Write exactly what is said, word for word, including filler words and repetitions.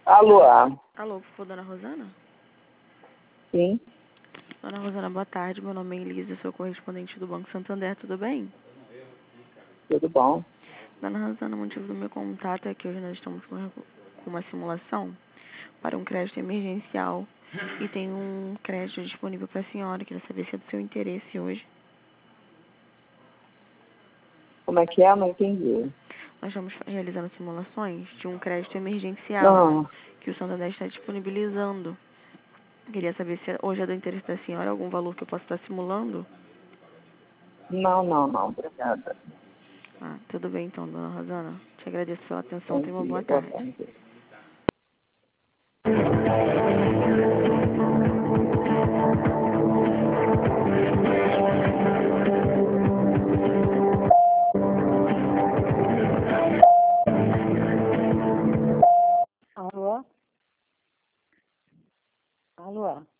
Alô? Alô, por favor, dona Rosana? Sim, Dona Rosana, boa tarde. Meu nome é Elisa, sou correspondente do Banco Santander, tudo bem? tudo bom? Dona Rosana, o motivo do meu contato é que hoje nós estamos com com uma simulação para um crédito emergencial e tem um crédito disponível para a senhora. Queria saber se é do seu interesse hoje. Como é que é? Não entendi. Nós estamos realizando simulações de um crédito emergencial Não, que o Santander está disponibilizando. Queria saber se hoje é do interesse da senhora algum valor que eu possa estar simulando. não, não, não, obrigada. Ah, tudo bem então, dona Rosana. Te agradeço pela atenção. Bom Tenha uma boa dia, boa tarde. tarde. Alô? Alô?